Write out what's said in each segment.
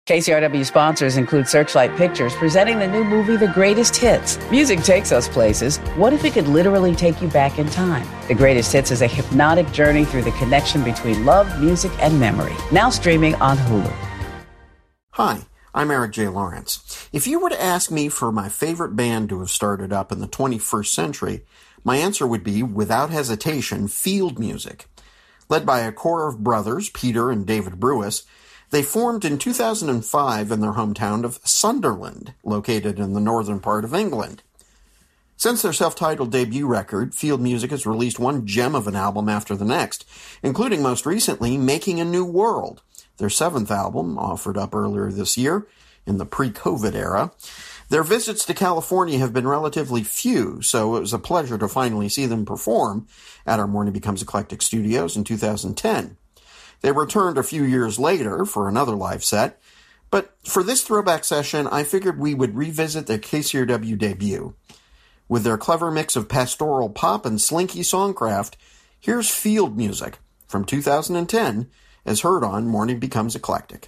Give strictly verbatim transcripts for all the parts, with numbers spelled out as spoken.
K C R W sponsors include Searchlight Pictures, presenting the new movie, The Greatest Hits. Music takes us places. What if it could literally take you back in time? The Greatest Hits is a hypnotic journey through the connection between love, music, and memory. Now streaming on Hulu. Hi, I'm Eric J. Lawrence. If you were to ask me for my favorite band to have started up in the twenty-first century, my answer would be, without hesitation, Field Music. Led by a core of brothers, Peter and David Brewis, they formed in two thousand five in their hometown of Sunderland, located in the northern part of England. Since their self-titled debut record, Field Music has released one gem of an album after the next, including most recently Making a New World, their seventh album, offered up earlier this year in the pre-COVID era. Their visits to California have been relatively few, so it was a pleasure to finally see them perform at our Morning Becomes Eclectic studios in two thousand ten. They returned a few years later for another live set, but for this throwback session, I figured we would revisit their K C R W debut. With their clever mix of pastoral pop and slinky songcraft, here's Field Music from two thousand ten, as heard on Morning Becomes Eclectic.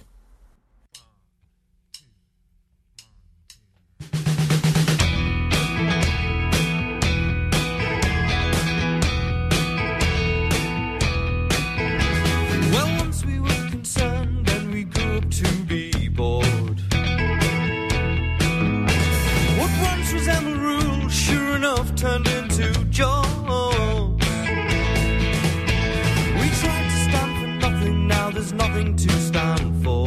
Turned into Jaws. We tried to stand for nothing, now there's nothing to stand for.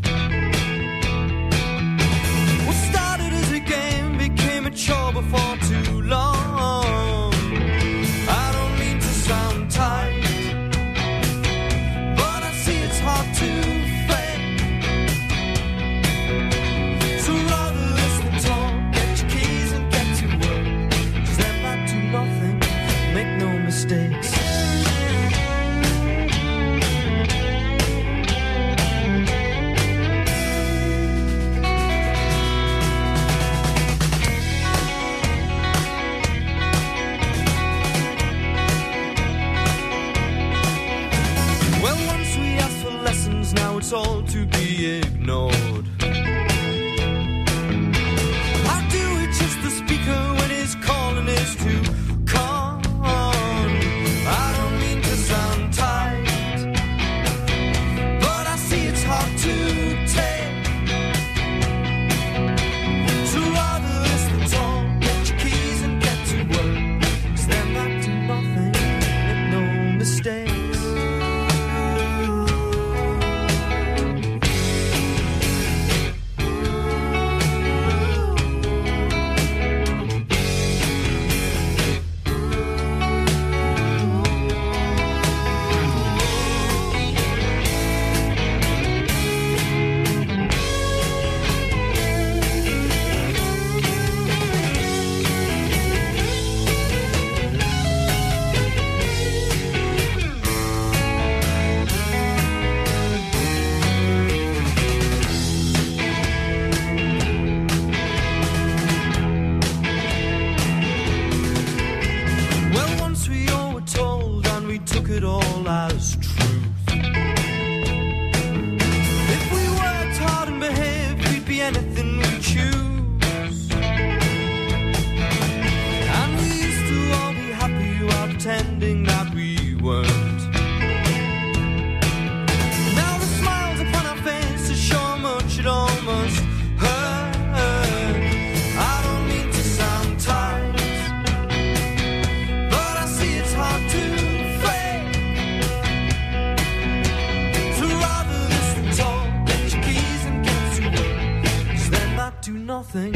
What started as a game became a chore before too long. I don't mean to sound tight, but I see it's hard to fake. So rather listen to talk, get your keys and get to work. Nothing, make no mistakes. Well, once we asked for lessons, now it's all to be ignored. How do we just the speaker when his calling is to Nothing.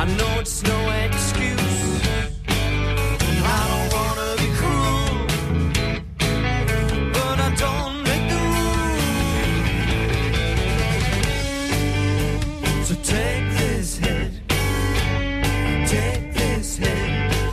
I know it's no excuse, and I don't wanna be cruel, but I don't make the rules. So take this hit, take this hit.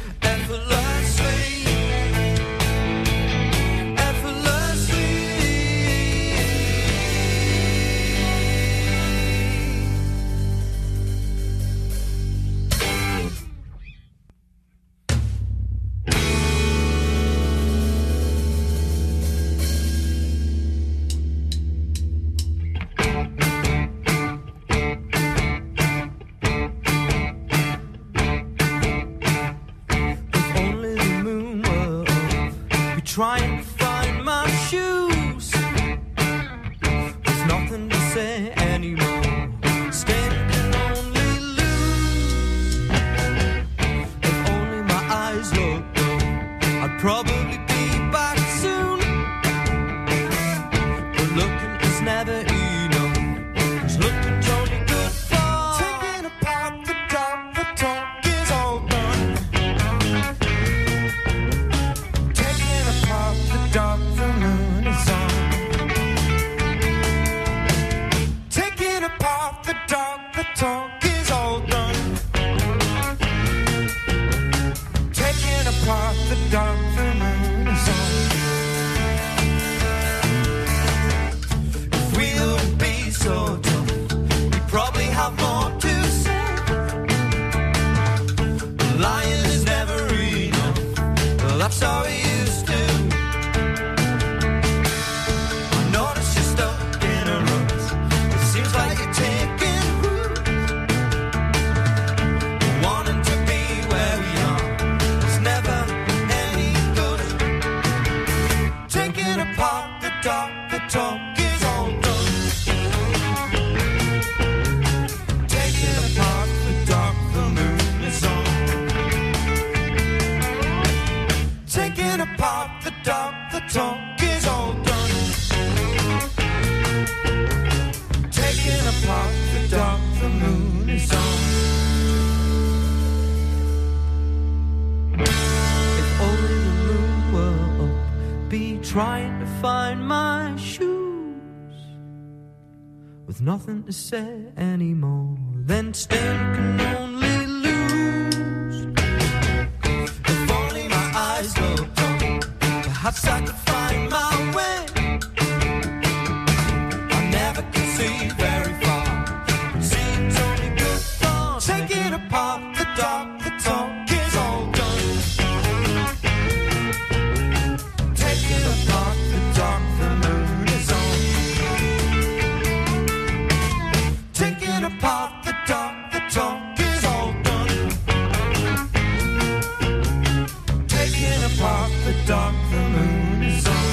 Trying to find my shoes. There's nothing to say anymore. Stand can only lose. If only my eyes looked up, I'd probably be back soon. But looking is never enough, 'cause looking's only good for taking apart the dark. The talk is all done. Dark, the moon is on. Taking apart the dark, the talk is all done. Taking apart the dark, the moon is on. If we would be so tough, we'd probably have more to say. Lying is never enough. Well, that's how it used to. Dark, the talk is all done. Taking apart the dark, the moon is on. Taking apart the dark, the talk is all done. Taking apart the dark, the moon is on. If only the moon were up, be trying to find my shoes, with nothing to say anymore. Then stand can only lose. If only my eyes looked up, perhaps I could find my way. I never could see very far. It seems only good for taking apart the dark. The talk is all done. Taking apart the dark, the moon is on. Taking apart the dark, the talk is all done. Taking apart the dark, the moon is on.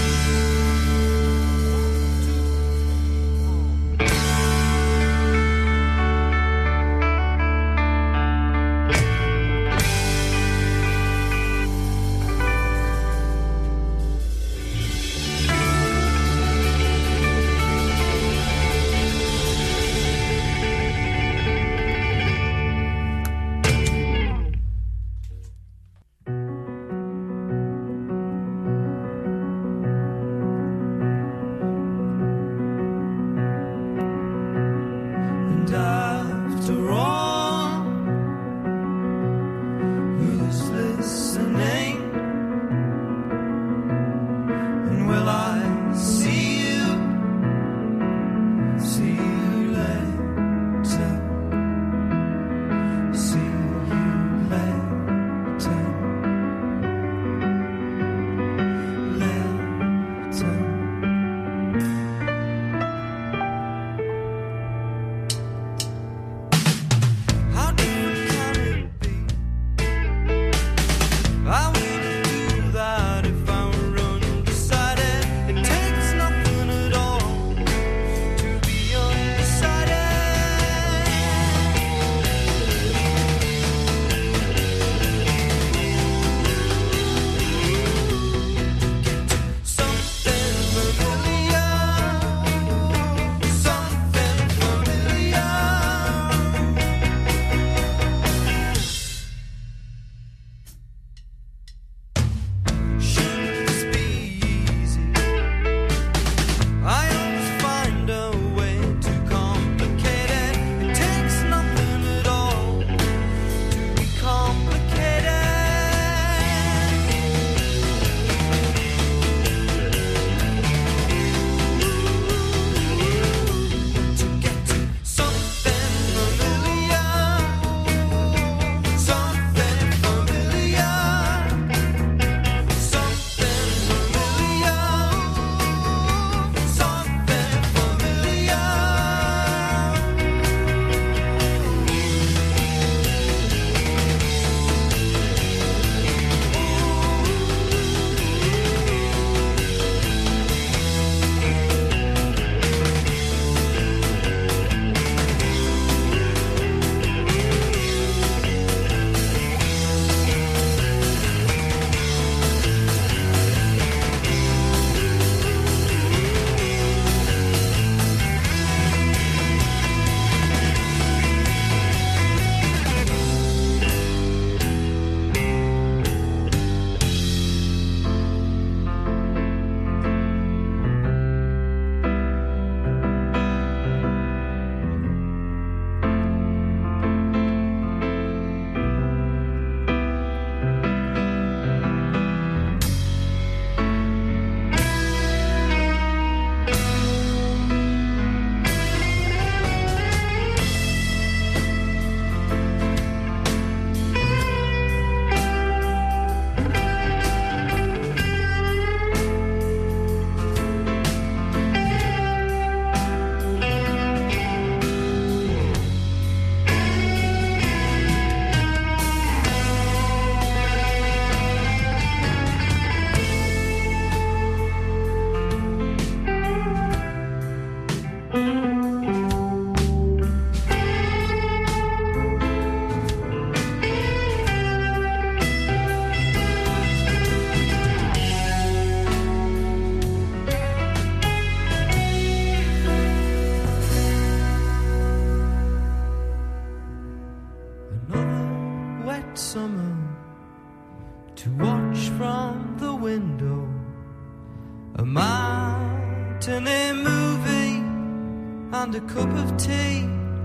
Another wet summer to watch from the window, a matinee movie and a cup of tea,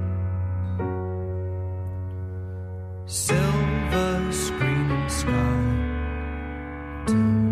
silver screening sky till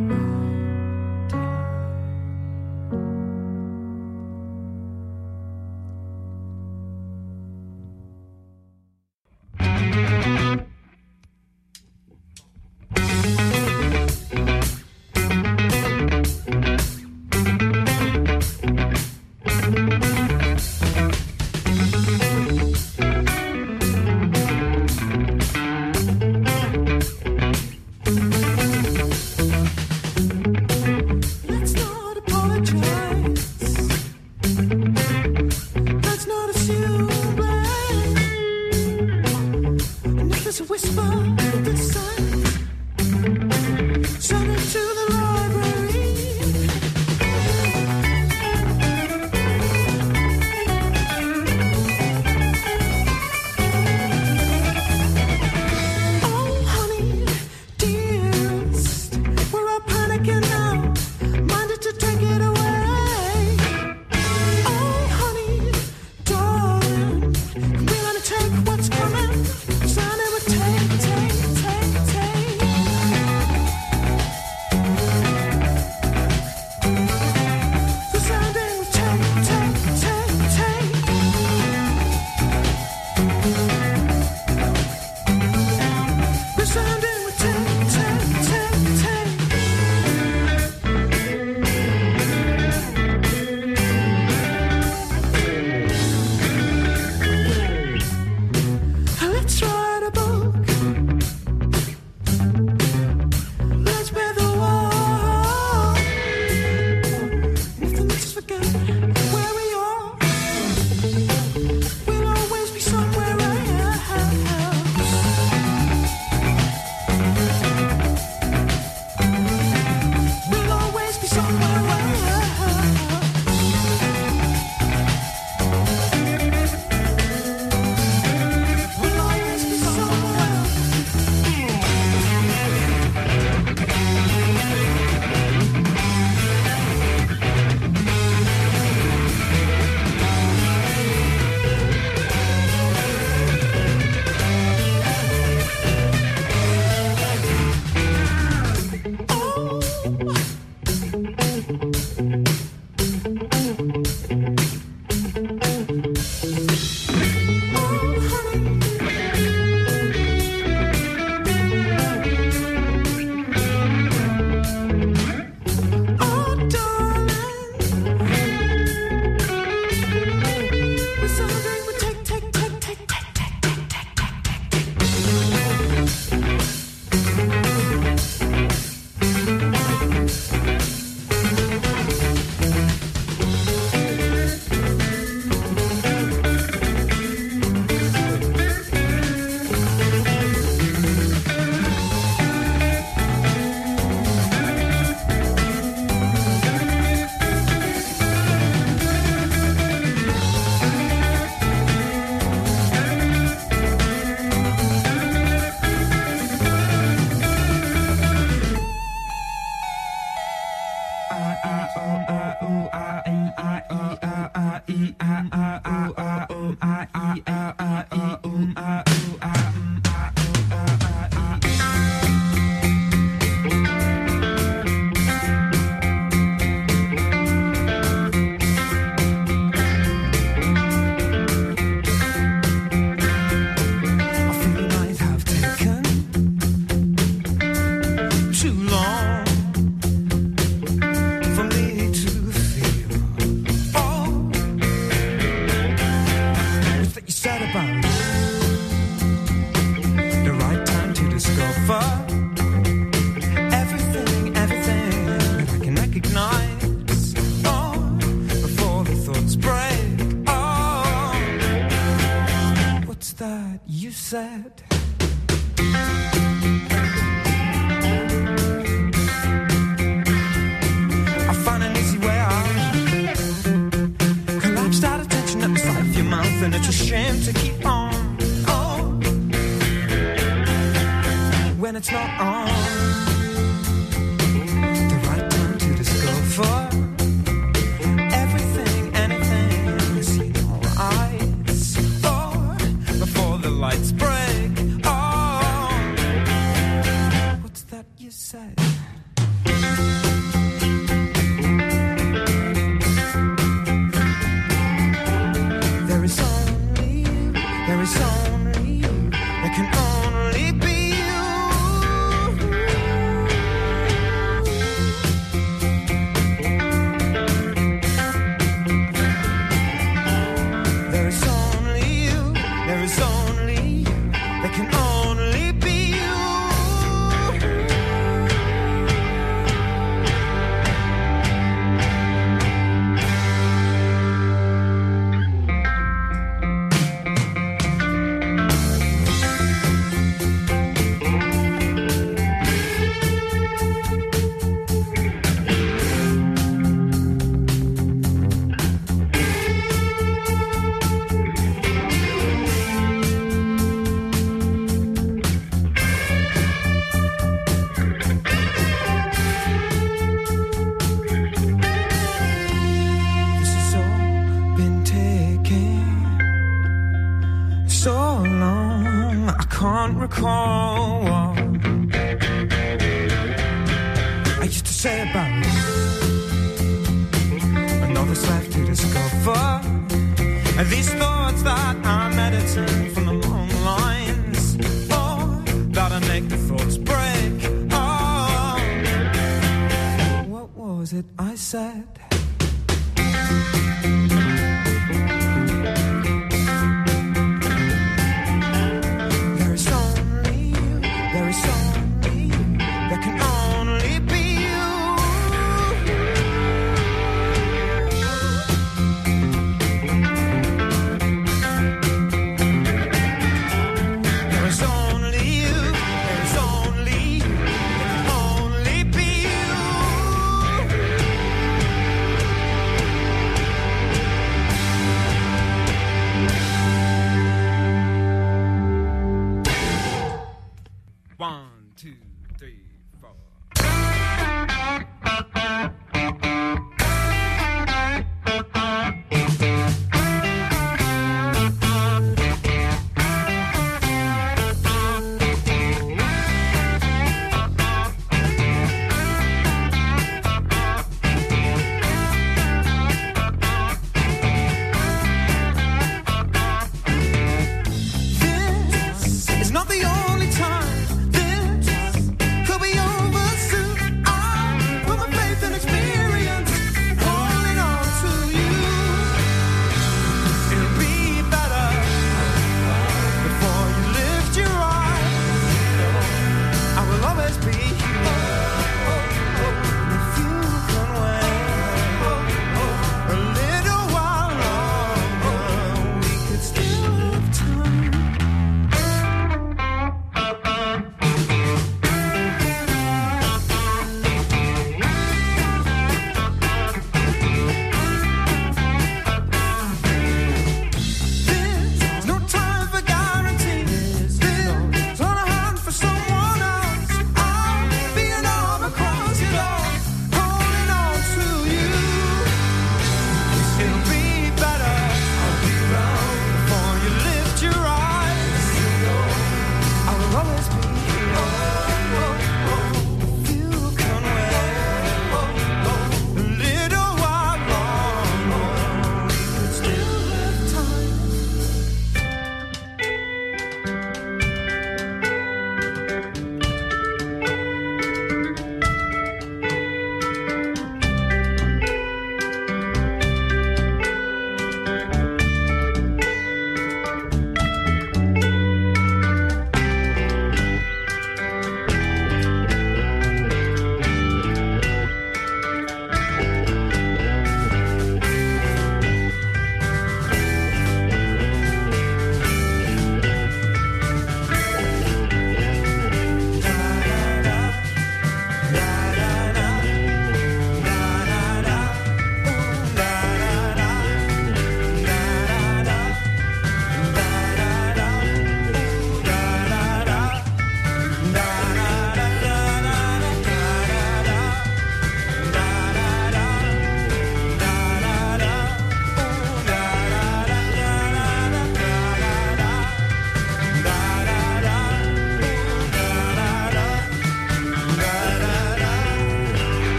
and it's a shame to keep on. Oh, when it's not on. The right time to discover everything, anything is in our eyes. Oh, before the lights break. Oh, what's that you said? There is only you, there is only you, there can only be you. There is only you, there is only you, there can only be you. This has all been taking so long, I can't recall what I used to say about you. I know there's life to discover, and these thoughts that I'm editing from the long lines, oh, that'll make the thoughts break. Oh, what was it I said? There is only you, there is only you, there can only be you. There is only you, there is only you, there can only be you. One, two, three, four. This is not the only time. This could be over soon. I put my faith in experience.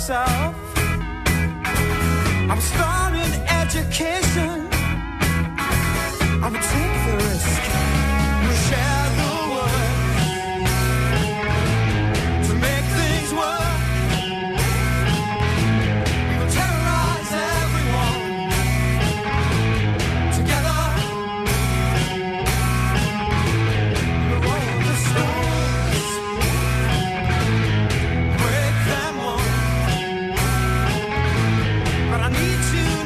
myself. I'm starting education. I would take the risk. We share the work to make things work. We will terrorize everyone together. We roll the stones, break them all. But I need to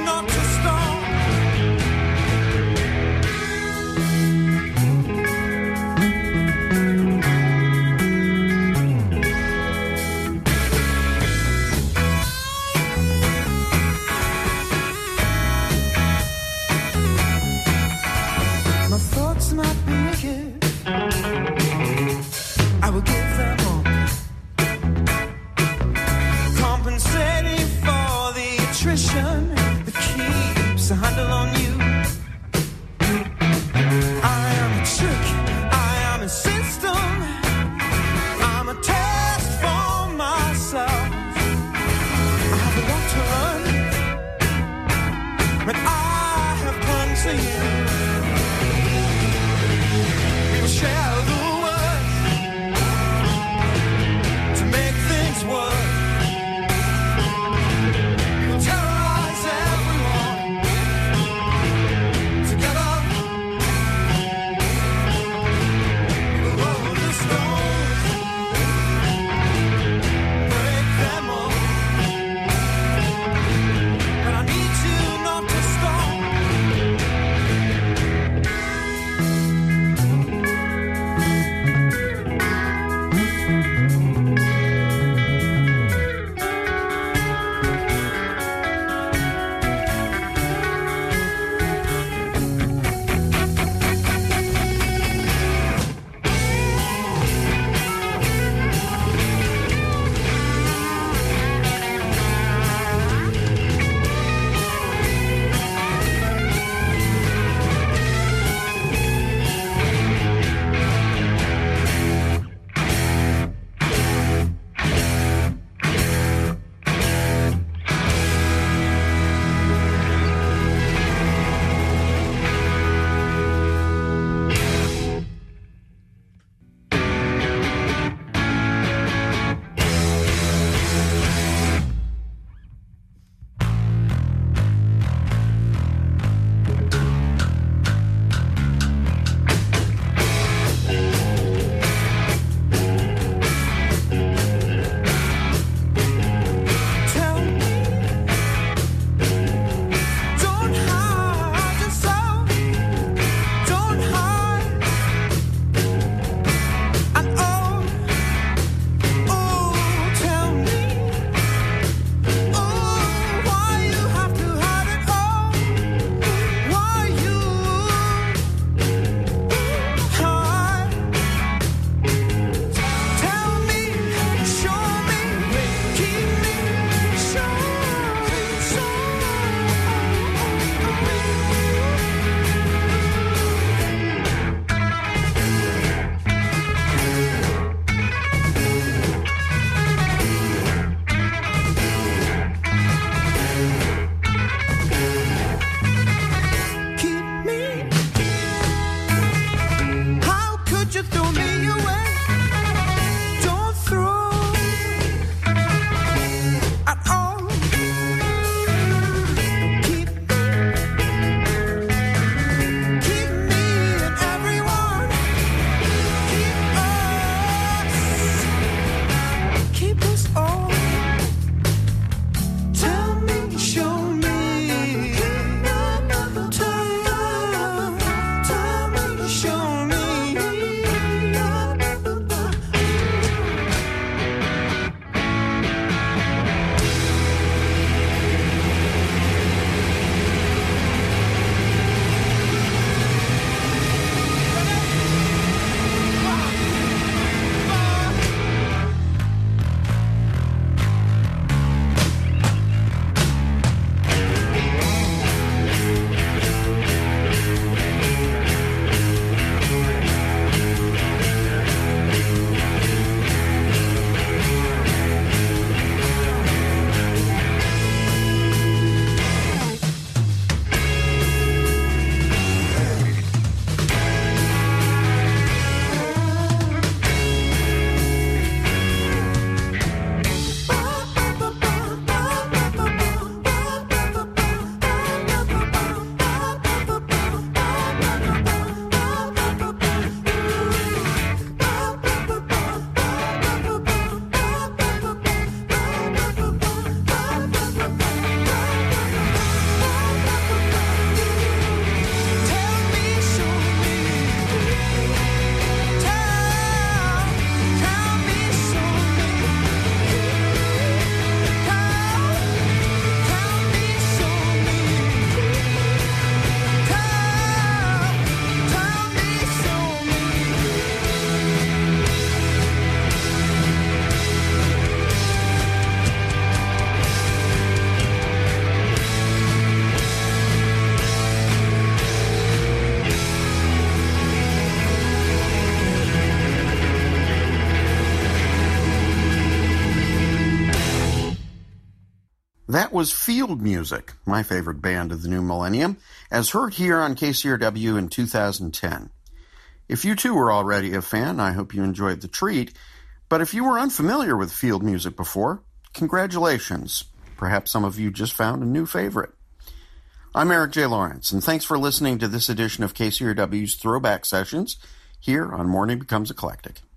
That was Field Music, my favorite band of the new millennium, as heard here on K C R W in two thousand ten. If you too were already a fan, I hope you enjoyed the treat. But if you were unfamiliar with Field Music before, congratulations. Perhaps some of you just found a new favorite. I'm Eric J. Lawrence, and thanks for listening to this edition of K C R W's Throwback Sessions here on Morning Becomes Eclectic.